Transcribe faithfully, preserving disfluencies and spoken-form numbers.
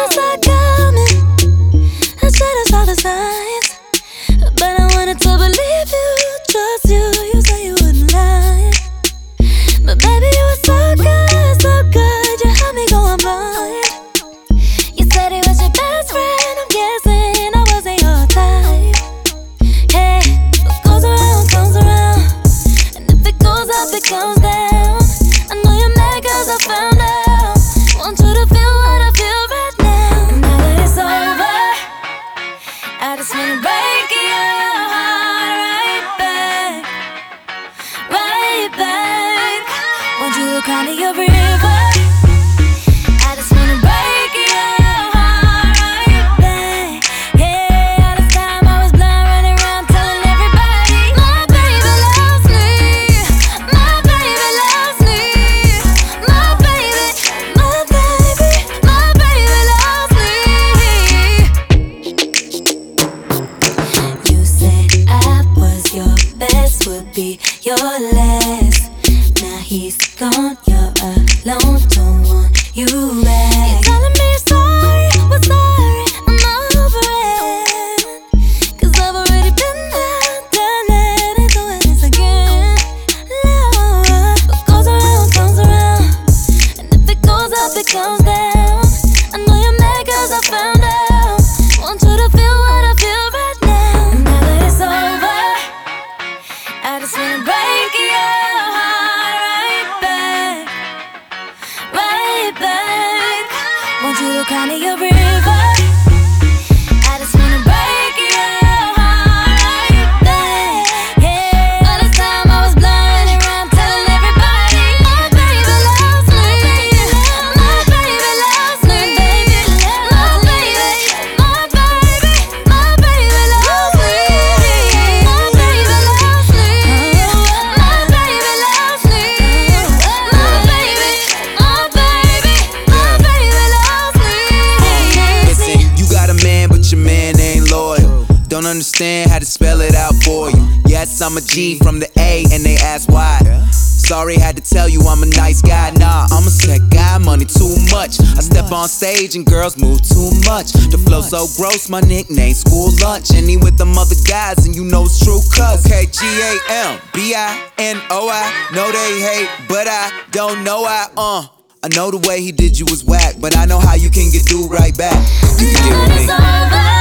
I saw it coming. I should've saw the signs, but I wanted to believe you, trust you. You said you wouldn't lie, but baby, you were so good, so good. You had me going blind. You said he was your best friend. I'm guessing I wasn't your type. Hey, what goes around comes around, and if it goes up, it comes down. I know you're mad 'cause I found out. Want you to feel what I feel right now. And now that it's over, I just wanna break your heart right back, right back. Want you to cry to your river. I just wanna break your heart right back. Yeah, all this time I was blind, running around telling everybody my baby loves me, my baby loves me, my baby, my baby, my baby loves me. You said I was your best, would be your last. Now he's gone, you're alone, don't want you back. You're telling me you're sorry, well sorry, I'm over it. 'Cause I've already been there, done it, ain't doing this again. No, what goes around comes around, and if it goes up, it comes down. I know you're mad 'cause I found out. Want you to feel what I feel right now. And now that it's over, I just wanna break your heart right back, right back. Want you to cry to your river. I just wanna break your heart right back. Yeah, all this time I was blind, running around telling everybody my baby loves me, my baby loves me, my baby, my baby, my baby loves me, my baby loves me, my baby loves me, my baby, my baby, my baby loves me. Listen, you got a man, but your man ain't loyal. Don't understand how to spell it out for you. Yes, I'm a G from the A, and they ask why. Sorry, had to tell you I'm a nice guy. Nah, I'm a set guy, money too much. I step on stage and girls move too much. The flow so gross, my nickname school lunch. And he with them other guys, and you know it's true cuz. Okay, G A M B I N O I. Know they hate, but I don't know I. Uh, I know the way he did you was whack, but I know how you can get do right back. You can get with me. It's over.